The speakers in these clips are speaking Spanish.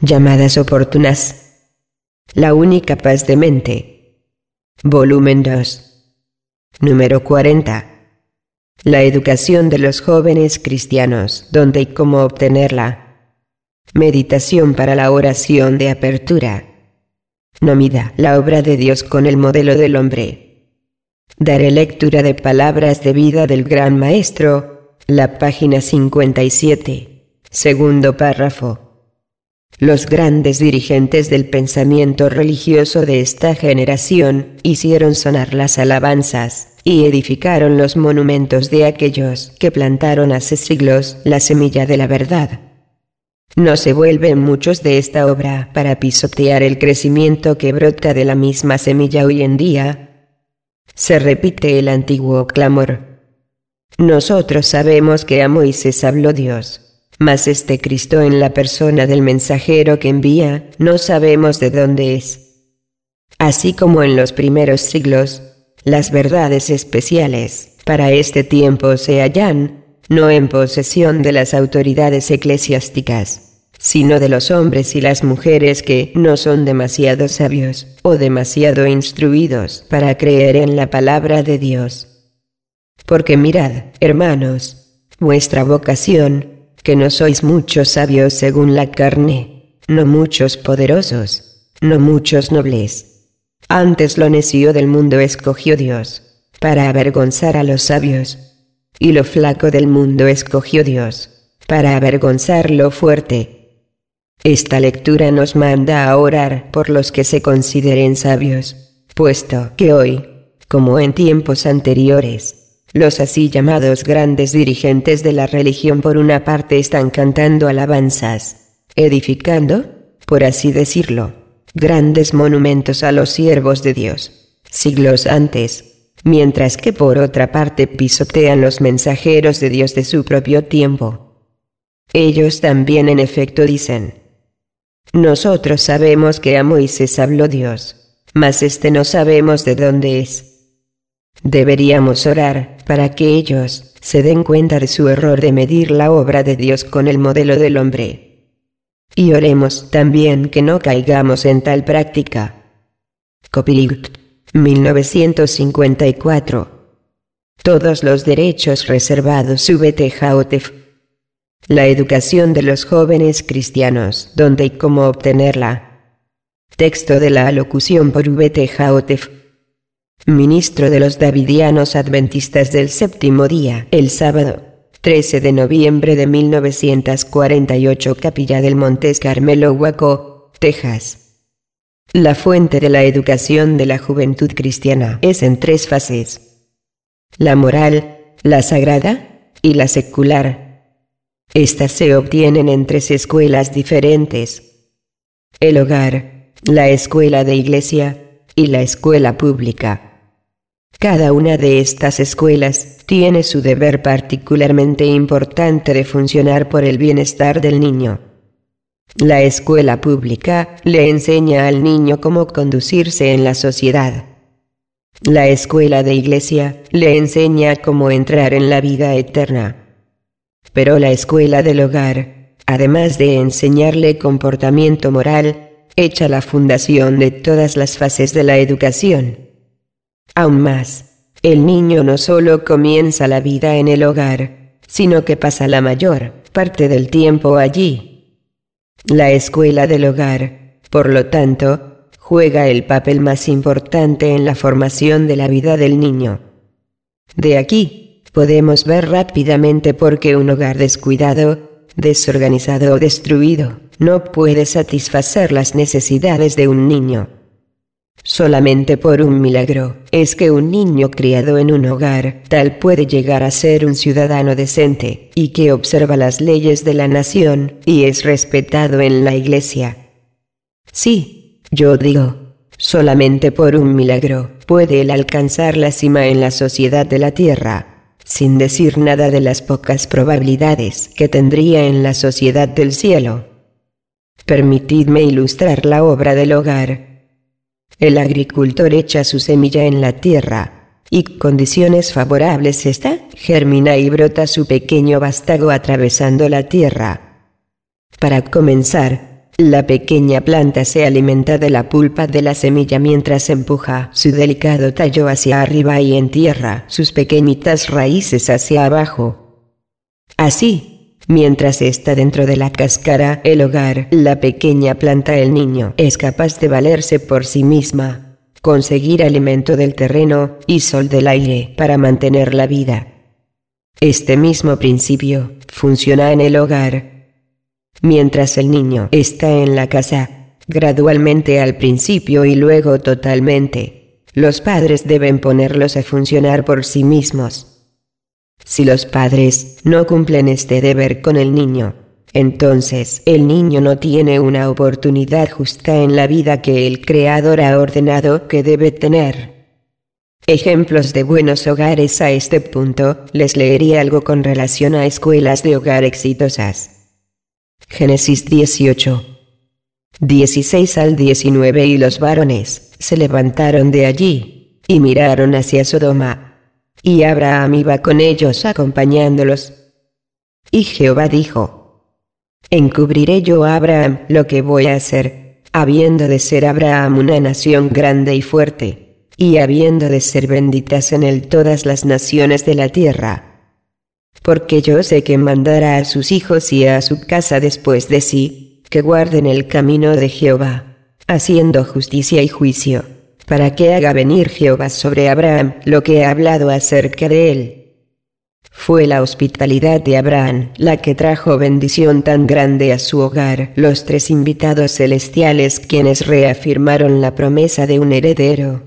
Llamadas oportunas. La única paz de mente. Volumen 2. Número 40. La educación de los jóvenes cristianos, dónde y cómo obtenerla. Meditación para la oración de apertura. Nómida, la obra de Dios con el modelo del hombre. Daré lectura de palabras de vida del Gran Maestro, la página 57, segundo párrafo. Los grandes dirigentes del pensamiento religioso de esta generación hicieron sonar las alabanzas y edificaron los monumentos de aquellos que plantaron hace siglos la semilla de la verdad. No se vuelven muchos de esta obra para pisotear el crecimiento que brota de la misma semilla hoy en día. Se repite el antiguo clamor. Nosotros sabemos que a Moisés habló Dios, mas este Cristo en la persona del mensajero que envía, no sabemos de dónde es. Así como en los primeros siglos, las verdades especiales para este tiempo se hallan, no en posesión de las autoridades eclesiásticas, sino de los hombres y las mujeres que no son demasiado sabios o demasiado instruidos para creer en la palabra de Dios. Porque mirad, hermanos, vuestra vocación, que no sois muchos sabios según la carne, no muchos poderosos, no muchos nobles. Antes lo necio del mundo escogió Dios, para avergonzar a los sabios, y lo flaco del mundo escogió Dios, para avergonzar lo fuerte. Esta lectura nos manda a orar por los que se consideren sabios, puesto que hoy, como en tiempos anteriores, los así llamados grandes dirigentes de la religión por una parte están cantando alabanzas, edificando, por así decirlo, grandes monumentos a los siervos de Dios, siglos antes, mientras que por otra parte pisotean los mensajeros de Dios de su propio tiempo. Ellos también en efecto dicen: nosotros sabemos que a Moisés habló Dios, mas no sabemos de dónde es. Deberíamos orar para que ellos se den cuenta de su error de medir la obra de Dios con el modelo del hombre. Y oremos también que no caigamos en tal práctica. Copyright 1954. Todos los derechos reservados VTJOTF. La educación de los jóvenes cristianos, dónde y cómo obtenerla. Texto de la alocución por VTJOTF. Ministro de los Davidianos Adventistas del Séptimo Día, el sábado 13 de noviembre de 1948, Capilla del Monte Carmelo, Waco, Texas. La fuente de la educación de la juventud cristiana es en tres fases: la moral, la sagrada y la secular. Estas se obtienen en tres escuelas diferentes: el hogar, la escuela de iglesia y la escuela pública. Cada una de estas escuelas tiene su deber particularmente importante de funcionar por el bienestar del niño. La escuela pública le enseña al niño cómo conducirse en la sociedad. La escuela de iglesia le enseña cómo entrar en la vida eterna. Pero la escuela del hogar, además de enseñarle comportamiento moral, echa la fundación de todas las fases de la educación. Aún más, el niño no solo comienza la vida en el hogar, sino que pasa la mayor parte del tiempo allí. La escuela del hogar, por lo tanto, juega el papel más importante en la formación de la vida del niño. De aquí, podemos ver rápidamente por qué un hogar descuidado, desorganizado o destruido, no puede satisfacer las necesidades de un niño. Solamente por un milagro es que un niño criado en un hogar tal puede llegar a ser un ciudadano decente y que observa las leyes de la nación y es respetado en la iglesia. Sí, yo digo, solamente por un milagro puede él alcanzar la cima en la sociedad de la tierra, sin decir nada de las pocas probabilidades que tendría en la sociedad del cielo. Permitidme ilustrar la obra del hogar. El agricultor echa su semilla en la tierra, y condiciones favorables está, germina y brota su pequeño vástago atravesando la tierra. Para comenzar, La pequeña planta se alimenta de la pulpa de la semilla mientras empuja su delicado tallo hacia arriba y entierra sus pequeñitas raíces hacia abajo. Así, mientras está dentro de la cáscara, el hogar, la pequeña planta, el niño, es capaz de valerse por sí misma, conseguir alimento del terreno y sol del aire para mantener la vida. Este mismo principio funciona en el hogar. Mientras el niño está en la casa, gradualmente al principio y luego totalmente, los padres deben ponerlos a funcionar por sí mismos. Si los padres no cumplen este deber con el niño, entonces el niño no tiene una oportunidad justa en la vida que el Creador ha ordenado que debe tener. Ejemplos de buenos hogares. A este punto, les leería algo con relación a escuelas de hogar exitosas. Génesis 18. 16 al 19. Y los varones se levantaron de allí, y miraron hacia Sodoma. Y Abraham iba con ellos acompañándolos. Y Jehová dijo: ¿encubriré yo a Abraham lo que voy a hacer, habiendo de ser Abraham una nación grande y fuerte, y habiendo de ser benditas en él todas las naciones de la tierra? Porque yo sé que mandará a sus hijos y a su casa después de sí, que guarden el camino de Jehová, haciendo justicia y juicio, para que haga venir Jehová sobre Abraham lo que ha hablado acerca de él. Fue la hospitalidad de Abraham la que trajo bendición tan grande a su hogar. Los tres invitados celestiales quienes reafirmaron la promesa de un heredero.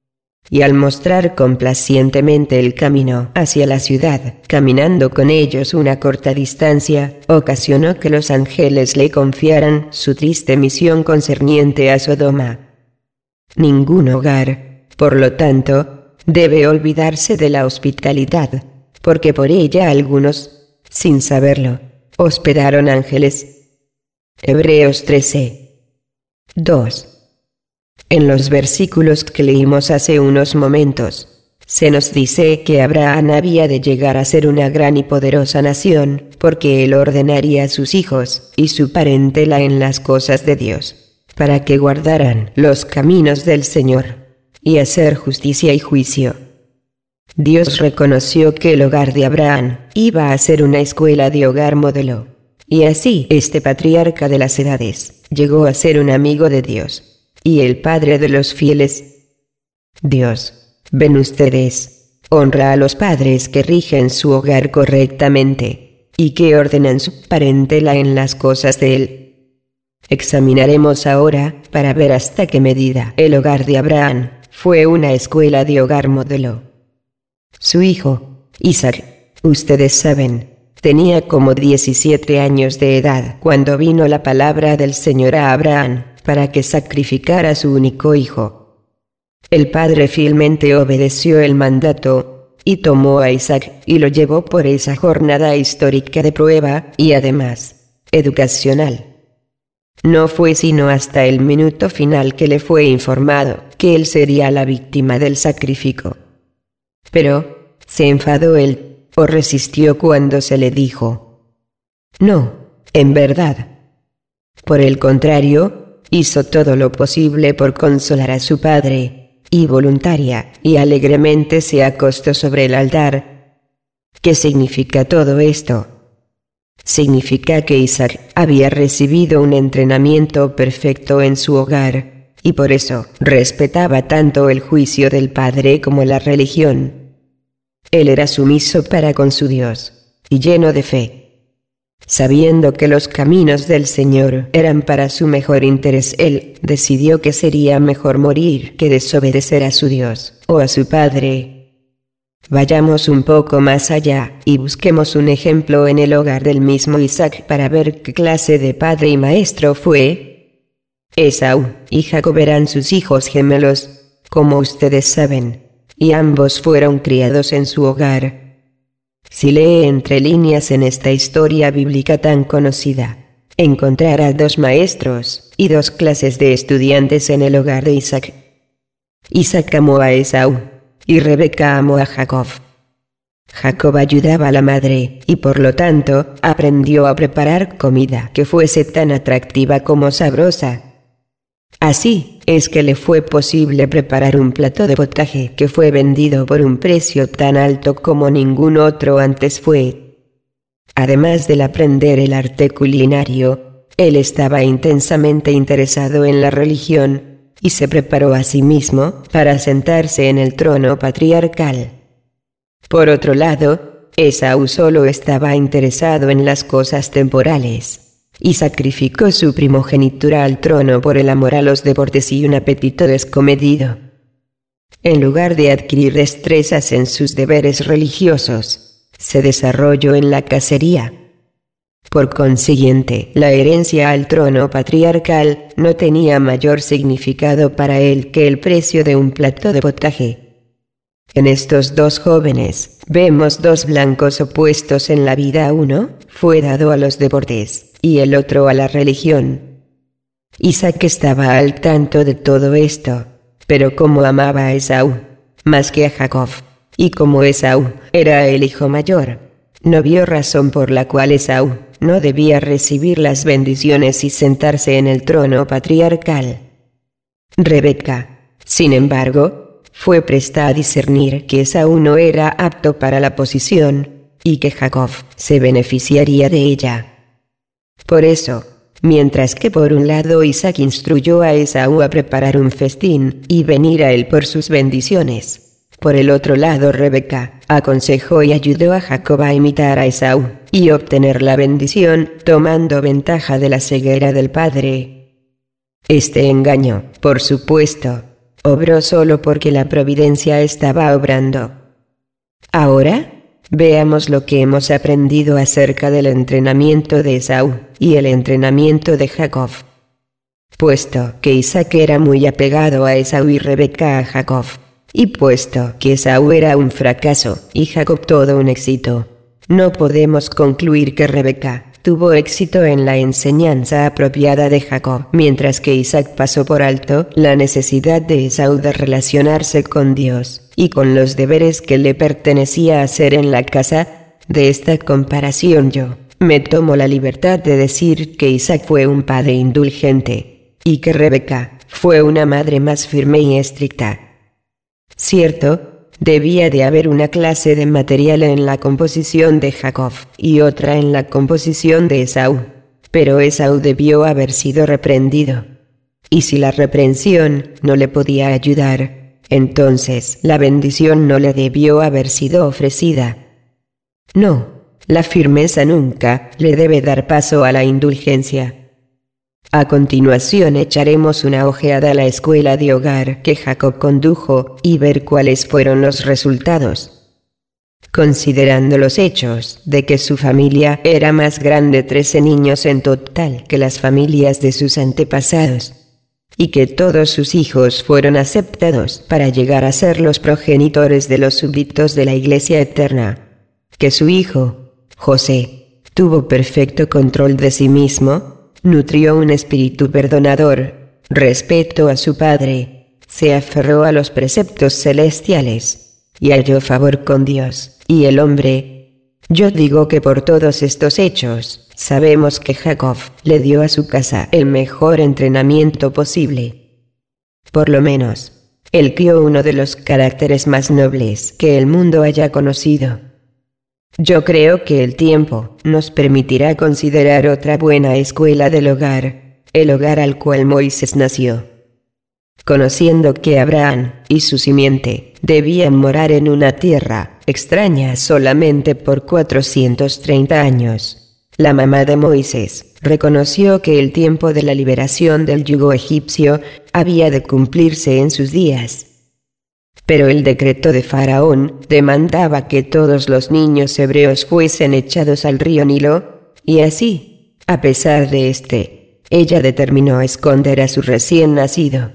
Y al mostrar complacientemente el camino hacia la ciudad, caminando con ellos una corta distancia, ocasionó que los ángeles le confiaran su triste misión concerniente a Sodoma. Ningún hogar, por lo tanto, debe olvidarse de la hospitalidad, porque por ella algunos, sin saberlo, hospedaron ángeles. Hebreos 13. 2. En los versículos que leímos hace unos momentos, se nos dice que Abraham había de llegar a ser una gran y poderosa nación, porque él ordenaría a sus hijos y su parentela en las cosas de Dios, para que guardaran los caminos del Señor, y hacer justicia y juicio. Dios reconoció que el hogar de Abraham iba a ser una escuela de hogar modelo, y así este patriarca de las edades llegó a ser un amigo de Dios y el padre de los fieles. Dios, ven ustedes, honra a los padres que rigen su hogar correctamente, y que ordenan su parentela en las cosas de él. Examinaremos ahora, para ver hasta qué medida el hogar de Abraham fue una escuela de hogar modelo. Su hijo, Isaac, ustedes saben, tenía como 17 años de edad cuando vino la palabra del Señor a Abraham, para que sacrificara a su único hijo. El padre fielmente obedeció el mandato, y tomó a Isaac y lo llevó por esa jornada histórica de prueba, y además, educacional. No fue sino hasta el minuto final que le fue informado que él sería la víctima del sacrificio. Pero, se enfadó él, o resistió cuando se le dijo: no, en verdad. Por el contrario, hizo todo lo posible por consolar a su padre, y voluntaria y alegremente se acostó sobre el altar. ¿Qué significa todo esto? Significa que Isaac había recibido un entrenamiento perfecto en su hogar, y por eso respetaba tanto el juicio del padre como la religión. Él era sumiso para con su Dios, y lleno de fe. Sabiendo que los caminos del Señor eran para su mejor interés, él decidió que sería mejor morir que desobedecer a su Dios o a su padre. Vayamos un poco más allá y busquemos un ejemplo en el hogar del mismo Isaac para ver qué clase de padre y maestro fue. Esaú y Jacob eran sus hijos gemelos, como ustedes saben, y ambos fueron criados en su hogar. Si lee entre líneas en esta historia bíblica tan conocida, encontrará dos maestros y dos clases de estudiantes en el hogar de Isaac. Isaac amó a Esaú, y Rebeca amó a Jacob. Jacob ayudaba a la madre, y por lo tanto, aprendió a preparar comida que fuese tan atractiva como sabrosa. Así es que le fue posible preparar un plato de potaje que fue vendido por un precio tan alto como ningún otro antes fue. Además del aprender el arte culinario, él estaba intensamente interesado en la religión, y se preparó a sí mismo para sentarse en el trono patriarcal. Por otro lado, Esaú solo estaba interesado en las cosas temporales, y sacrificó su primogenitura al trono por el amor a los deportes y un apetito descomedido. En lugar de adquirir destrezas en sus deberes religiosos, se desarrolló en la cacería. Por consiguiente, la herencia al trono patriarcal no tenía mayor significado para él que el precio de un plato de potaje. En estos dos jóvenes, vemos dos blancos opuestos en la vida. Uno fue dado a los deportes, y el otro a la religión. Isaac estaba al tanto de todo esto, pero como amaba a Esaú, más que a Jacob, y como Esaú era el hijo mayor, no vio razón por la cual Esaú no debía recibir las bendiciones y sentarse en el trono patriarcal. Rebeca, sin embargo, fue presta a discernir que Esaú no era apto para la posición, y que Jacob se beneficiaría de ella. Por eso, mientras que por un lado Isaac instruyó a Esaú a preparar un festín y venir a él por sus bendiciones, por el otro lado Rebeca aconsejó y ayudó a Jacob a imitar a Esaú y obtener la bendición, tomando ventaja de la ceguera del padre. Este engaño, por supuesto, obró solo porque la providencia estaba obrando. Ahora, veamos lo que hemos aprendido acerca del entrenamiento de Esaú y el entrenamiento de Jacob. Puesto que Isaac era muy apegado a Esaú y Rebeca a Jacob, y puesto que Esaú era un fracaso y Jacob todo un éxito, no podemos concluir que Rebeca tuvo éxito en la enseñanza apropiada de Jacob, mientras que Isaac pasó por alto la necesidad de Esaú de relacionarse con Dios y con los deberes que le pertenecía hacer en la casa. De esta comparación yo me tomo la libertad de decir que Isaac fue un padre indulgente, y que Rebeca fue una madre más firme y estricta. Cierto, debía de haber una clase de material en la composición de Jacob y otra en la composición de Esaú, pero Esaú debió haber sido reprendido. Y si la reprensión no le podía ayudar, entonces la bendición no le debió haber sido ofrecida. No, la firmeza nunca le debe dar paso a la indulgencia. A continuación echaremos una ojeada a la escuela de hogar que Jacob condujo y ver cuáles fueron los resultados. Considerando los hechos de que su familia era más grande 13 niños en total que las familias de sus antepasados, y que todos sus hijos fueron aceptados para llegar a ser los progenitores de los súbditos de la Iglesia eterna, que su hijo, José, tuvo perfecto control de sí mismo, nutrió un espíritu perdonador, respeto a su padre, se aferró a los preceptos celestiales, y halló favor con Dios y el hombre. Yo digo que por todos estos hechos, sabemos que Jacob le dio a su casa el mejor entrenamiento posible. Por lo menos, él crió uno de los caracteres más nobles que el mundo haya conocido. Yo creo que el tiempo nos permitirá considerar otra buena escuela del hogar, el hogar al cual Moisés nació. Conociendo que Abraham y su simiente debían morar en una tierra extraña solamente por 430 años, la mamá de Moisés reconoció que el tiempo de la liberación del yugo egipcio había de cumplirse en sus días. Pero el decreto de Faraón demandaba que todos los niños hebreos fuesen echados al río Nilo, y así, a pesar de ella determinó esconder a su recién nacido.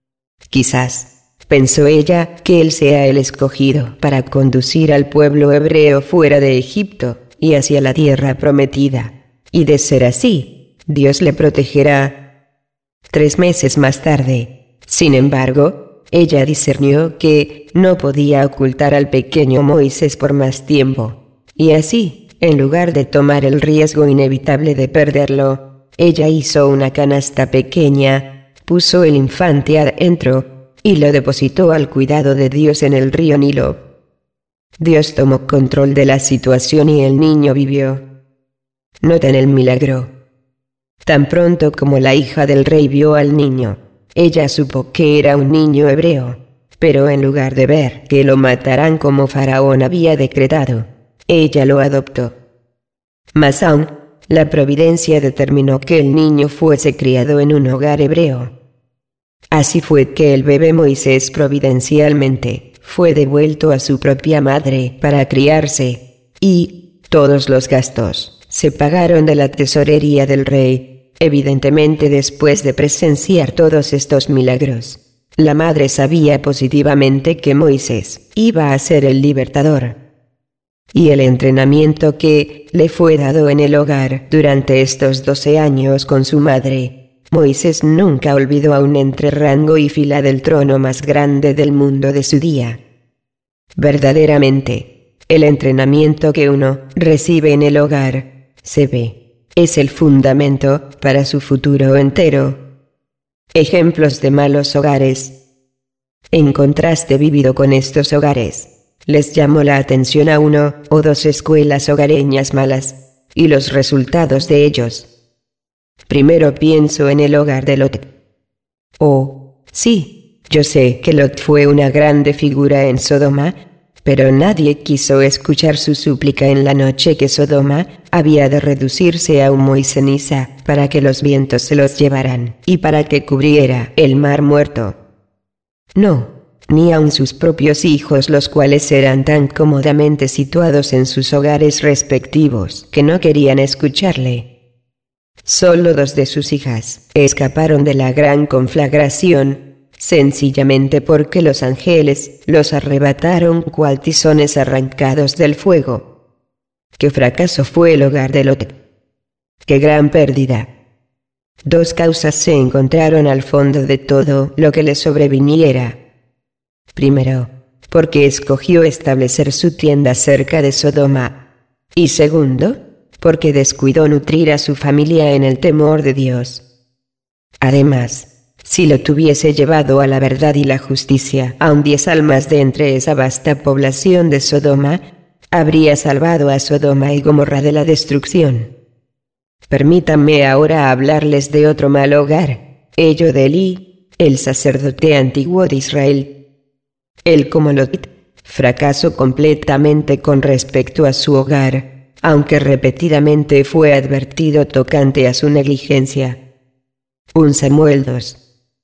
Quizás, pensó ella, que él sea el escogido para conducir al pueblo hebreo fuera de Egipto y hacia la tierra prometida, y de ser así, Dios le protegerá. 3 meses más tarde, sin embargo, ella discernió que no podía ocultar al pequeño Moisés por más tiempo, y así, en lugar de tomar el riesgo inevitable de perderlo, ella hizo una canasta pequeña, puso el infante adentro, y lo depositó al cuidado de Dios en el río Nilo. Dios tomó control de la situación y el niño vivió. Noten el milagro. Tan pronto como la hija del rey vio al niño, ella supo que era un niño hebreo, pero en lugar de ver que lo matarán como Faraón había decretado, ella lo adoptó. Más aún, la providencia determinó que el niño fuese criado en un hogar hebreo. Así fue que el bebé Moisés providencialmente fue devuelto a su propia madre para criarse, y todos los gastos se pagaron de la tesorería del rey. Evidentemente, después de presenciar todos estos milagros, la madre sabía positivamente que Moisés iba a ser el libertador. Y el entrenamiento que le fue dado en el hogar durante estos 12 años con su madre, Moisés nunca olvidó aún entre rango y fila del trono más grande del mundo de su día. Verdaderamente, el entrenamiento que uno recibe en el hogar, se ve, es el fundamento para su futuro entero. Ejemplos de malos hogares. En contraste vivido con estos hogares, les llamó la atención a 1 o 2 escuelas hogareñas malas, y los resultados de ellos. Primero pienso en el hogar de Lot. Oh, sí, yo sé que Lot fue una grande figura en Sodoma, pero nadie quiso escuchar su súplica en la noche que Sodoma había de reducirse a humo y ceniza, para que los vientos se los llevaran, y para que cubriera el mar muerto. No, ni aun sus propios hijos, los cuales eran tan cómodamente situados en sus hogares respectivos, que no querían escucharle. Solo 2 de sus hijas escaparon de la gran conflagración, sencillamente porque los ángeles los arrebataron cual tizones arrancados del fuego. ¡Qué fracaso fue el hogar de Lot! ¡Qué gran pérdida! 2 causas se encontraron al fondo de todo lo que le sobreviniera. Primero, porque escogió establecer su tienda cerca de Sodoma. Y segundo, porque descuidó nutrir a su familia en el temor de Dios. Además, si lo tuviese llevado a la verdad y la justicia, aun 10 almas de entre esa vasta población de Sodoma, habría salvado a Sodoma y Gomorra de la destrucción. Permítanme ahora hablarles de otro mal hogar, ello de Elí, el sacerdote antiguo de Israel. Él, como Lot, fracasó completamente con respecto a su hogar, aunque repetidamente fue advertido tocante a su negligencia. 1 Samuel 2.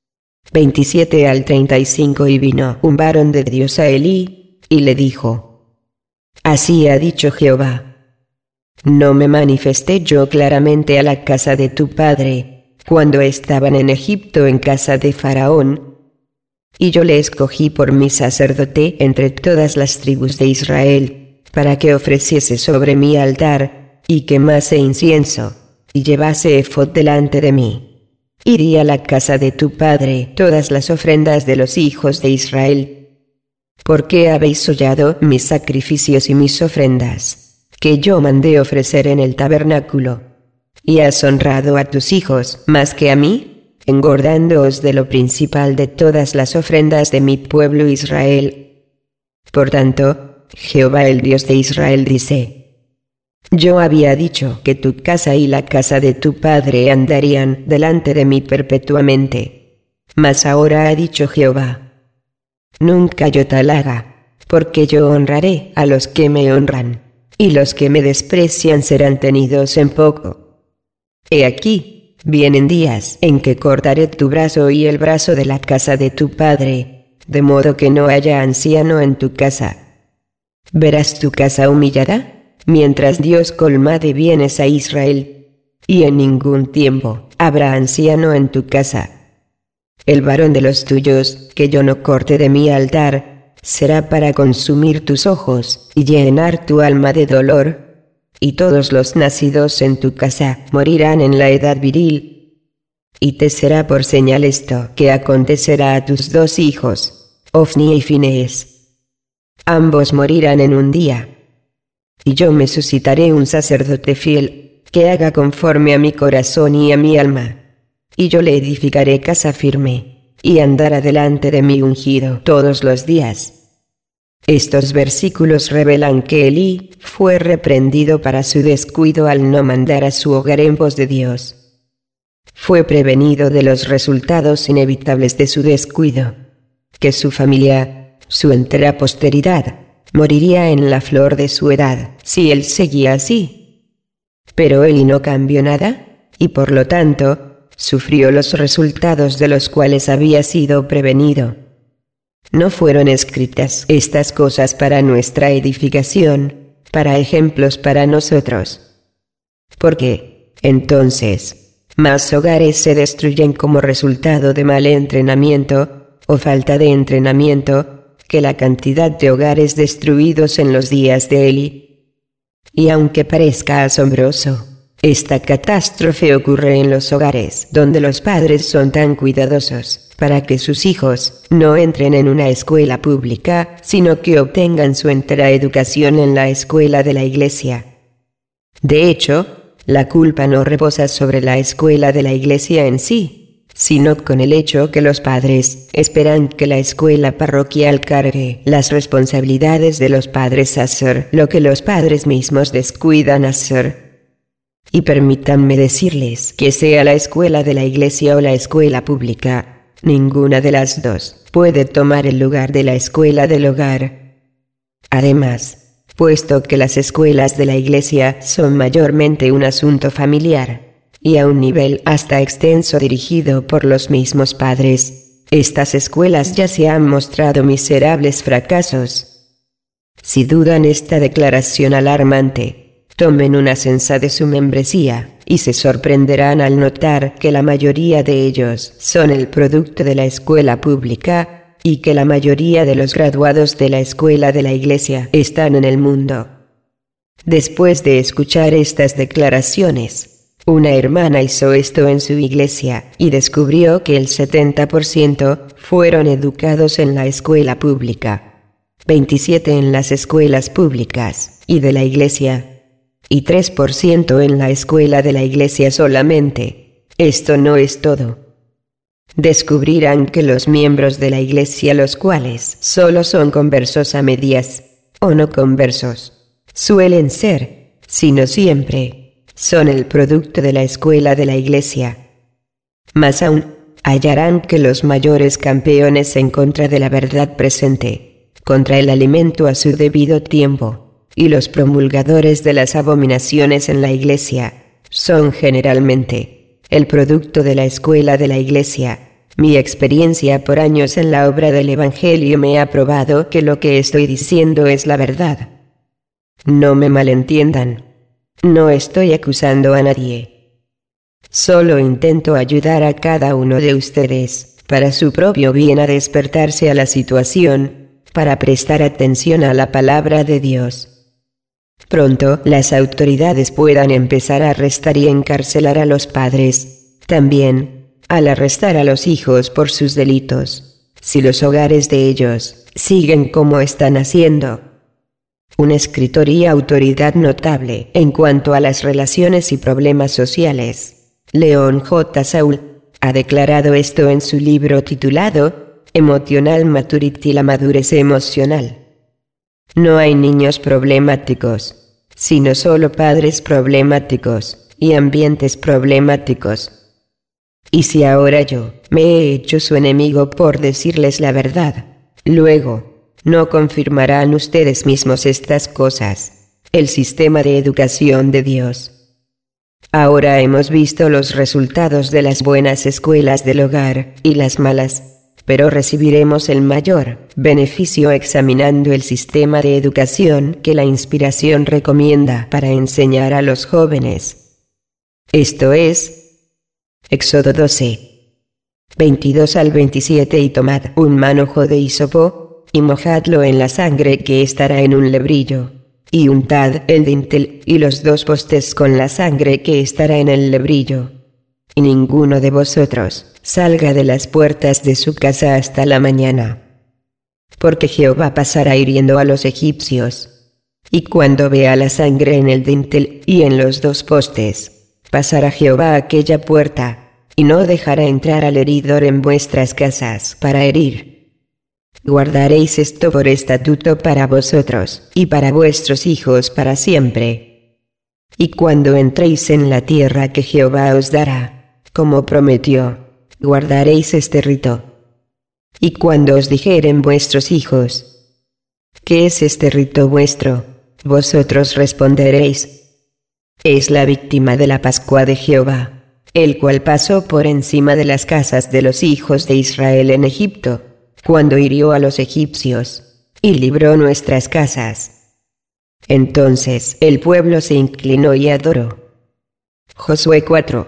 27 al 35. Y vino un varón de Dios a Elí, y le dijo: Así ha dicho Jehová: ¿no me manifesté yo claramente a la casa de tu padre, cuando estaban en Egipto en casa de Faraón? Y yo le escogí por mi sacerdote entre todas las tribus de Israel, para que ofreciese sobre mi altar, y quemase incienso, y llevase efod delante de mí. Iría a la casa de tu padre todas las ofrendas de los hijos de Israel. ¿Por qué habéis hollado mis sacrificios y mis ofrendas, que yo mandé ofrecer en el tabernáculo? ¿Y has honrado a tus hijos más que a mí, engordándoos de lo principal de todas las ofrendas de mi pueblo Israel? Por tanto, Jehová el Dios de Israel dice: Yo había dicho que tu casa y la casa de tu padre andarían delante de mí perpetuamente. Mas ahora ha dicho Jehová: Nunca yo tal haga, porque yo honraré a los que me honran, y los que me desprecian serán tenidos en poco. He aquí, vienen días en que cortaré tu brazo y el brazo de la casa de tu padre, de modo que no haya anciano en tu casa. ¿Verás tu casa humillada? Mientras Dios colma de bienes a Israel, y en ningún tiempo habrá anciano en tu casa. El varón de los tuyos, que yo no corte de mi altar, será para consumir tus ojos, y llenar tu alma de dolor, y todos los nacidos en tu casa morirán en la edad viril. Y te será por señal esto que acontecerá a tus 2 hijos, Ofni y Finés. Ambos morirán en un día. Y yo me suscitaré un sacerdote fiel, que haga conforme a mi corazón y a mi alma. Y yo le edificaré casa firme, y andará delante de mi ungido todos los días. Estos versículos revelan que Elí fue reprendido para su descuido al no mandar a su hogar en pos de Dios. Fue prevenido de los resultados inevitables de su descuido, que su familia, su entera posteridad, moriría en la flor de su edad, si él seguía así. Pero Elí no cambió nada, y por lo tanto, sufrió los resultados de los cuales había sido prevenido. ¿No fueron escritas estas cosas para nuestra edificación, para ejemplos para nosotros? Porque, entonces, más hogares se destruyen como resultado de mal entrenamiento, o falta de entrenamiento, que la cantidad de hogares destruidos en los días de Elí. Y aunque parezca asombroso, esta catástrofe ocurre en los hogares donde los padres son tan cuidadosos para que sus hijos no entren en una escuela pública, sino que obtengan su entera educación en la escuela de la iglesia. De hecho, la culpa no reposa sobre la escuela de la iglesia en sí, sino con el hecho que los padres esperan que la escuela parroquial cargue las responsabilidades de los padres a hacer lo que los padres mismos descuidan hacer. Y permítanme decirles que sea la escuela de la iglesia o la escuela pública, ninguna de las dos puede tomar el lugar de la escuela del hogar. Además, puesto que las escuelas de la iglesia son mayormente un asunto familiar, y a un nivel hasta extenso dirigido por los mismos padres, estas escuelas ya se han mostrado miserables fracasos. Si dudan esta declaración alarmante, tomen una censa de su membresía, y se sorprenderán al notar que la mayoría de ellos son el producto de la escuela pública, y que la mayoría de los graduados de la escuela de la iglesia están en el mundo. Después de escuchar estas declaraciones, una hermana hizo esto en su iglesia, y descubrió que el 70% fueron educados en la escuela pública, 27% en las escuelas públicas y de la iglesia, y 3% en la escuela de la iglesia solamente. Esto no es todo. Descubrirán que los miembros de la iglesia, los cuales solo son conversos a medias, o no conversos, suelen ser, sino siempre, son el producto de la escuela de la iglesia. Más aún, hallarán que los mayores campeones en contra de la verdad presente, contra el alimento a su debido tiempo, y los promulgadores de las abominaciones en la iglesia, son generalmente el producto de la escuela de la iglesia. Mi experiencia por años en la obra del Evangelio me ha probado que lo que estoy diciendo es la verdad. No me malentiendan. No estoy acusando a nadie. Solo intento ayudar a cada uno de ustedes, para su propio bien, a despertarse a la situación, para prestar atención a la palabra de Dios. Pronto las autoridades puedan empezar a arrestar y encarcelar a los padres, también, al arrestar a los hijos por sus delitos, si los hogares de ellos siguen como están haciendo. Un escritor y autoridad notable en cuanto a las relaciones y problemas sociales, Leon J. Saul, ha declarado esto en su libro titulado Emotional Maturity, la madurez emocional. No hay niños problemáticos, sino solo padres problemáticos y ambientes problemáticos. Y si ahora yo me he hecho su enemigo por decirles la verdad, luego, ¿no confirmarán ustedes mismos estas cosas? El sistema de educación de Dios. Ahora hemos visto los resultados de las buenas escuelas del hogar y las malas, pero recibiremos el mayor beneficio examinando el sistema de educación que la inspiración recomienda para enseñar a los jóvenes. Esto es Éxodo 12, 22 al 27. Y tomad un manojo de hisopo, y mojadlo en la sangre que estará en un lebrillo, y untad el dintel y los 2 postes con la sangre que estará en el lebrillo. Y ninguno de vosotros salga de las puertas de su casa hasta la mañana. porque Jehová pasará hiriendo a los egipcios. Y cuando vea la sangre en el dintel y en los dos postes, pasará Jehová a aquella puerta, y no dejará entrar al heridor en vuestras casas para herir. Guardaréis esto por estatuto para vosotros, y para vuestros hijos para siempre. Y cuando entréis en la tierra que Jehová os dará, como prometió, guardaréis este rito. Y cuando os dijeren vuestros hijos, ¿qué es este rito vuestro?, vosotros responderéis: es la víctima de la Pascua de Jehová, el cual pasó por encima de las casas de los hijos de Israel en Egipto, cuando hirió a los egipcios, y libró nuestras casas. Entonces el pueblo se inclinó y adoró. Josué 4,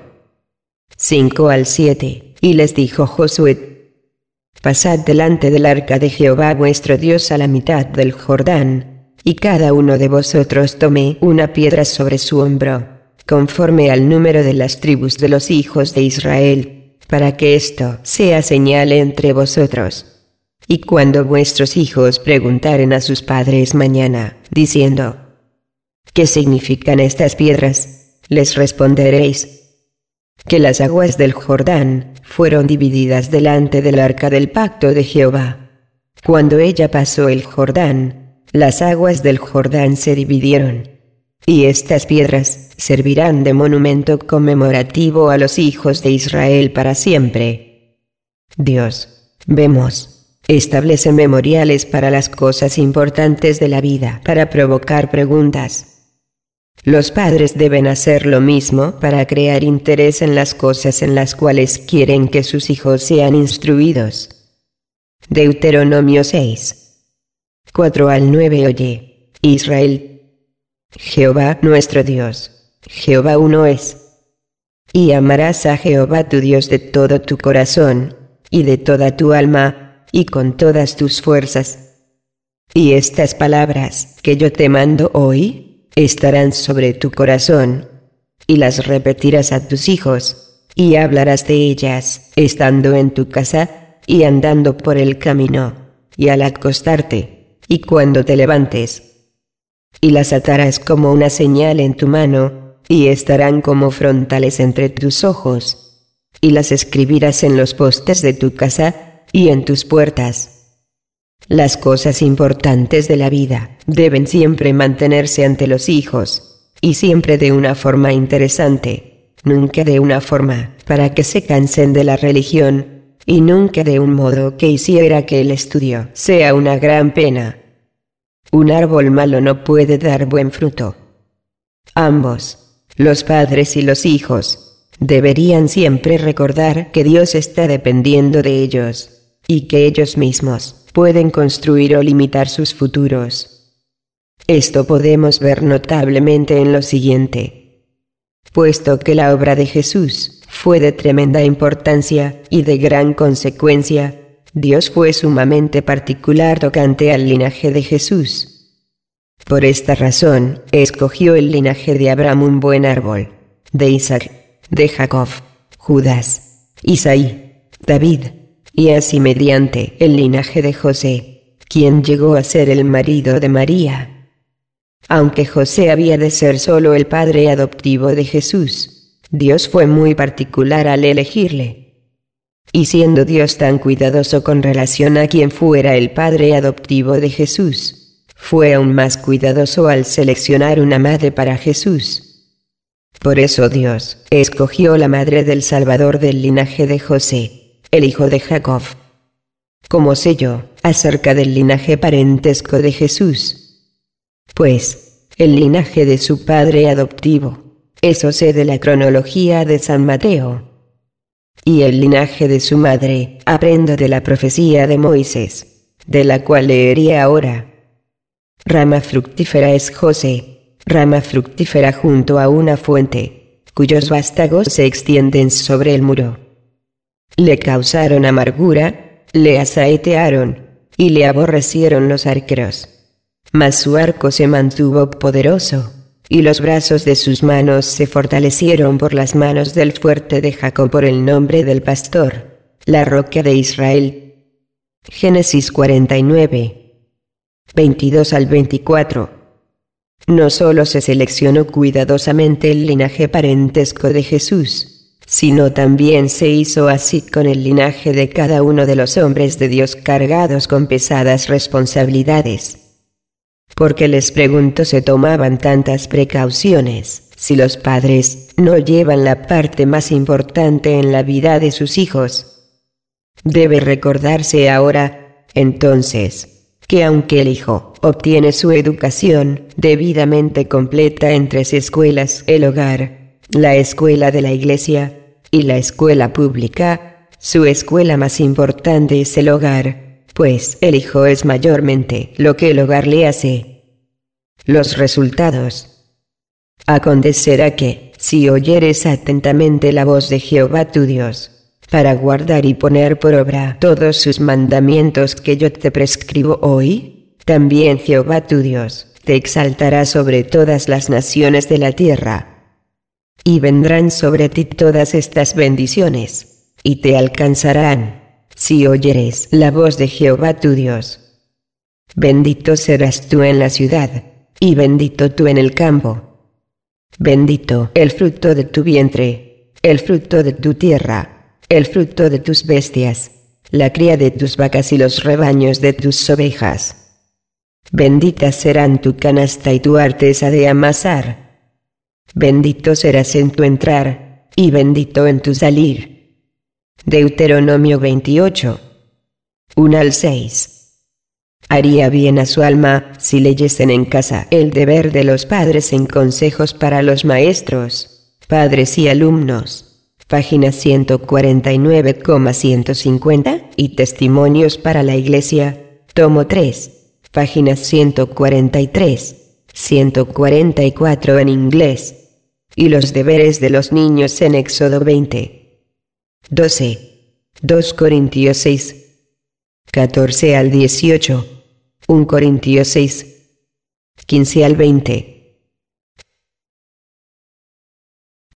5 al 7, y les dijo Josué: pasad delante del arca de Jehová vuestro Dios a la mitad del Jordán, y cada uno de vosotros tome una piedra sobre su hombro, conforme al número de las tribus de los hijos de Israel, para que esto sea señal entre vosotros. Y cuando vuestros hijos preguntaren a sus padres mañana, diciendo: ¿qué significan estas piedras?, les responderéis: que las aguas del Jordán fueron divididas delante del arca del pacto de Jehová. Cuando ella pasó el Jordán, las aguas del Jordán se dividieron. Y estas piedras servirán de monumento conmemorativo a los hijos de Israel para siempre. Dios, vemos, establece memoriales para las cosas importantes de la vida para provocar preguntas. Los padres deben hacer lo mismo para crear interés en las cosas en las cuales quieren que sus hijos sean instruidos. Deuteronomio 6, 4 al 9. Oye, Israel, Jehová nuestro Dios, Jehová uno es. Y amarás a Jehová tu Dios de todo tu corazón, y de toda tu alma, y con todas tus fuerzas. Y estas palabras que yo te mando hoy, estarán sobre tu corazón, y las repetirás a tus hijos, y hablarás de ellas, estando en tu casa, y andando por el camino, y al acostarte, y cuando te levantes. Y las atarás como una señal en tu mano, y estarán como frontales entre tus ojos. Y las escribirás en los postes de tu casa, y en tus puertas. Las cosas importantes de la vida deben siempre mantenerse ante los hijos, y siempre de una forma interesante, nunca de una forma para que se cansen de la religión, y nunca de un modo que hiciera que el estudio sea una gran pena. Un árbol malo no puede dar buen fruto. Ambos, los padres y los hijos, deberían siempre recordar que Dios está dependiendo de ellos, y que ellos mismos pueden construir o limitar sus futuros. Esto podemos ver notablemente en lo siguiente. Puesto que la obra de Jesús fue de tremenda importancia y de gran consecuencia, Dios fue sumamente particular tocante al linaje de Jesús. Por esta razón, escogió el linaje de Abraham un buen árbol, de Isaac, de Jacob, Judas, Isaí, David, y así mediante el linaje de José, quien llegó a ser el marido de María. Aunque José había de ser solo el padre adoptivo de Jesús, Dios fue muy particular al elegirle. Y siendo Dios tan cuidadoso con relación a quien fuera el padre adoptivo de Jesús, fue aún más cuidadoso al seleccionar una madre para Jesús. Por eso Dios escogió la madre del Salvador del linaje de José, el hijo de Jacob, como sello acerca del linaje parentesco de Jesús. Pues, el linaje de su padre adoptivo, eso sé de la cronología de San Mateo. Y el linaje de su madre, aprendo de la profecía de Moisés, de la cual leería ahora. Rama fructífera es José, rama fructífera junto a una fuente, cuyos vástagos se extienden sobre el muro. Le causaron amargura, le asaetearon, y le aborrecieron los arqueros. Mas su arco se mantuvo poderoso, y los brazos de sus manos se fortalecieron por las manos del fuerte de Jacob por el nombre del pastor, la roca de Israel. Génesis 49, 22 al 24. No solo se seleccionó cuidadosamente el linaje parentesco de Jesús, sino también se hizo así con el linaje de cada uno de los hombres de Dios cargados con pesadas responsabilidades. Porque les pregunto, ¿se tomaban tantas precauciones si los padres no llevan la parte más importante en la vida de sus hijos? Debe recordarse ahora, entonces, que aunque el hijo obtiene su educación debidamente completa en 3 escuelas: el hogar, la escuela de la iglesia y la escuela pública, su escuela más importante es el hogar, pues el hijo es mayormente lo que el hogar le hace. Los resultados. Acontecerá que, si oyeres atentamente la voz de Jehová tu Dios, para guardar y poner por obra todos sus mandamientos que yo te prescribo hoy, también Jehová tu Dios te exaltará sobre todas las naciones de la tierra. Y vendrán sobre ti todas estas bendiciones, y te alcanzarán, si oyeres la voz de Jehová tu Dios. Bendito serás tú en la ciudad, y bendito tú en el campo. Bendito el fruto de tu vientre, el fruto de tu tierra, el fruto de tus bestias, la cría de tus vacas y los rebaños de tus ovejas. Benditas serán tu canasta y tu artesa de amasar. Bendito serás en tu entrar, y bendito en tu salir. Deuteronomio 28, 1 al 6. Haría bien a su alma si leyesen en casa el deber de los padres en Consejos para los maestros, padres y alumnos, páginas 149,150, y Testimonios para la Iglesia, tomo 3, páginas 143, 144 en inglés, y los deberes de los niños en Éxodo 20, 12, 2 Corintios 6, 14 al 18, 1 Corintios 6, 15 al 20.